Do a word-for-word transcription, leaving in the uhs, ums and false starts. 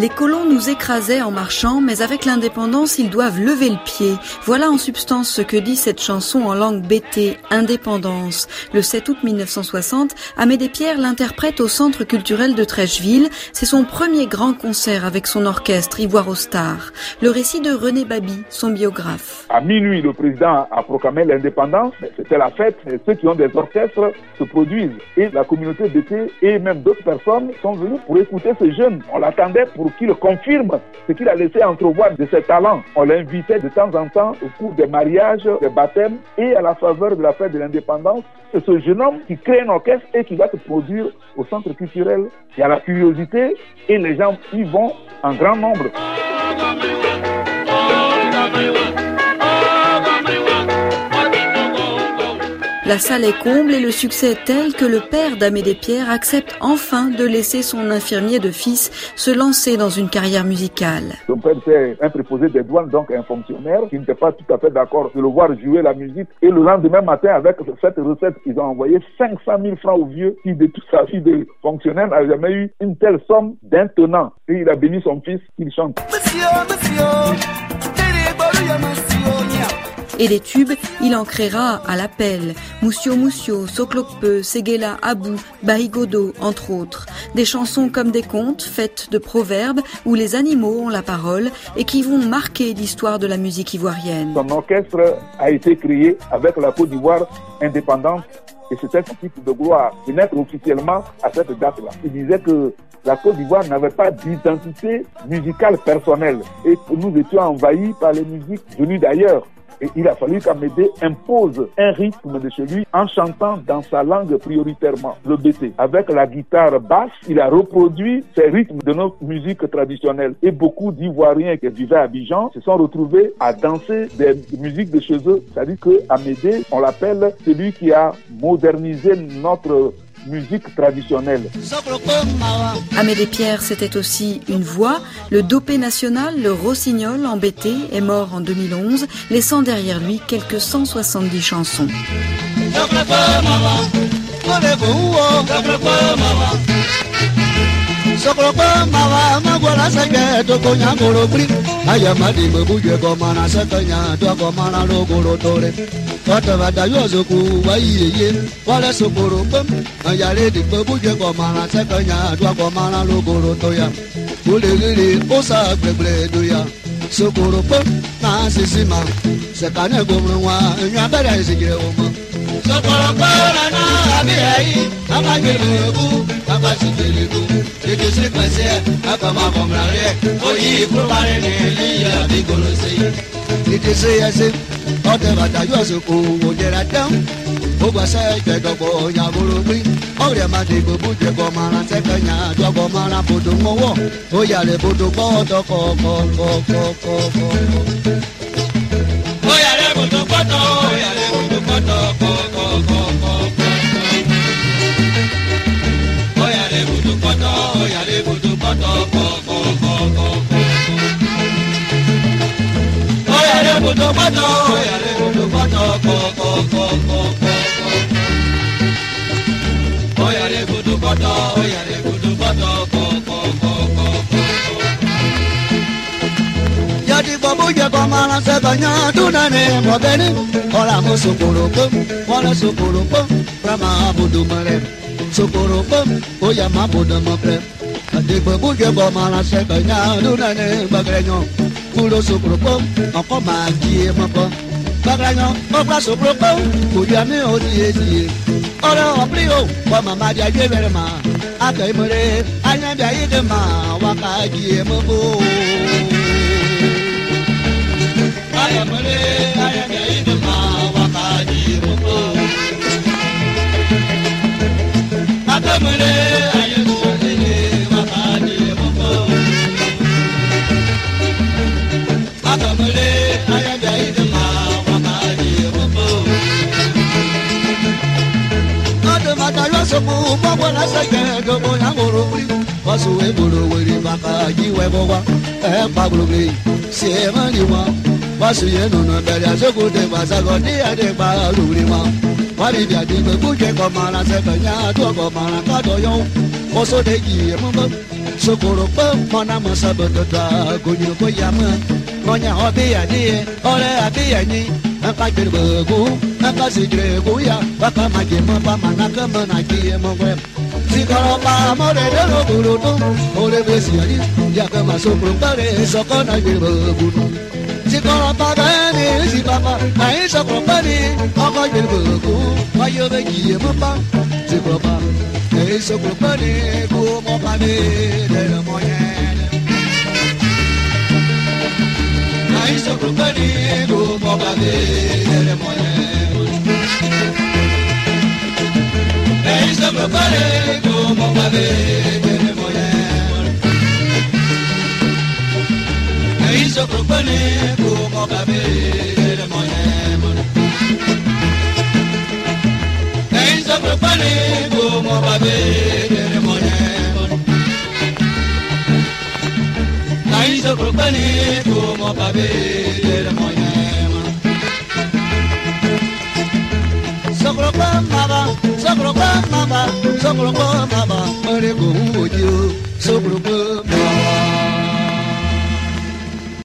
Les colons nous écrasaient en marchant, mais avec l'indépendance, ils doivent lever le pied. Voilà en substance ce que dit cette chanson en langue bété, Indépendance. Le sept août mille neuf cent soixante, Amédée Pierre l'interprète au Centre culturel de Trècheville. C'est son premier grand concert avec son orchestre Ivoire aux Stars. Le récit de René Baby, son biographe. À minuit, le président a proclamé l'indépendance. C'était la fête. Et ceux qui ont des orchestres se produisent. Et la communauté bété et même d'autres personnes sont venus pour écouter ce jeune. On l'attendait pour qu'il confirme ce qu'il a laissé entrevoir de ses talents. On l'invitait de temps en temps au cours des mariages, des baptêmes et à la faveur de la fête de l'indépendance. C'est ce jeune homme qui crée un orchestre et qui va se produire au centre culturel. Il y a la curiosité et les gens y vont en grand nombre. La salle est comble et le succès est tel que le père d'Amédée Pierre accepte enfin de laisser son infirmier de fils se lancer dans une carrière musicale. Son père était un préposé des douanes, donc un fonctionnaire qui n'était pas tout à fait d'accord de le voir jouer la musique. Et le lendemain matin, avec cette recette, ils ont envoyé cinq cent mille francs au vieux qui, de toute sa vie de fonctionnaire, n'a jamais eu une telle somme d'un tenant. Et il a béni son fils qu'il chante. Et des tubes, il en créera à l'appel. Moussio Moussio, Soklokpe, Séguéla, Abou, Bahigodo, entre autres. Des chansons comme des contes, faites de proverbes, où les animaux ont la parole et qui vont marquer l'histoire de la musique ivoirienne. Son orchestre a été créé avec la Côte d'Ivoire indépendante et c'était un titre de gloire de naître officiellement à cette date-là. Il disait que la Côte d'Ivoire n'avait pas d'identité musicale personnelle et que nous étions envahis par les musiques venues d'ailleurs. Et il a fallu qu'Amédée impose un rythme de chez lui en chantant dans sa langue prioritairement, le bété. Avec la guitare basse, il a reproduit ces rythmes de notre musique traditionnelle. Et beaucoup d'Ivoiriens qui vivaient à Abidjan se sont retrouvés à danser des musiques de chez eux. C'est-à-dire qu'Amédée, on l'appelle celui qui a modernisé notre musique traditionnelle. Amédée Pierre, c'était aussi une voix. Le dopé national, le rossignol, embêté, est mort en deux mille onze, laissant derrière lui quelques cent soixante-dix chansons. Sokoro pa mana masabata gonyo koyama ngonya hobi ani ore abi ani aka gerbu aka sigre goya baka magema pa manaka manaki mongwe sikoro pa more de lo buruto ore besi ani yaka masokoro pare sokona gerbu sikoro pa bani si papa ai sokoro pani aka gerbu ayo be yema pa sikoro pa ei sokoro pani ko mo pa de de moye ai sokoro pani ko mo pa de de moye ei sokoro pani ko mo pa de de moye ei sokoro pani ko mo pa de de moye ei sokoro pani ko mo pa de de moye ai sokoro pani ko mo pa de de moye sokoro pa mama sokoro pa mama sokoro pa mama ore ko ujo sokoro pa mama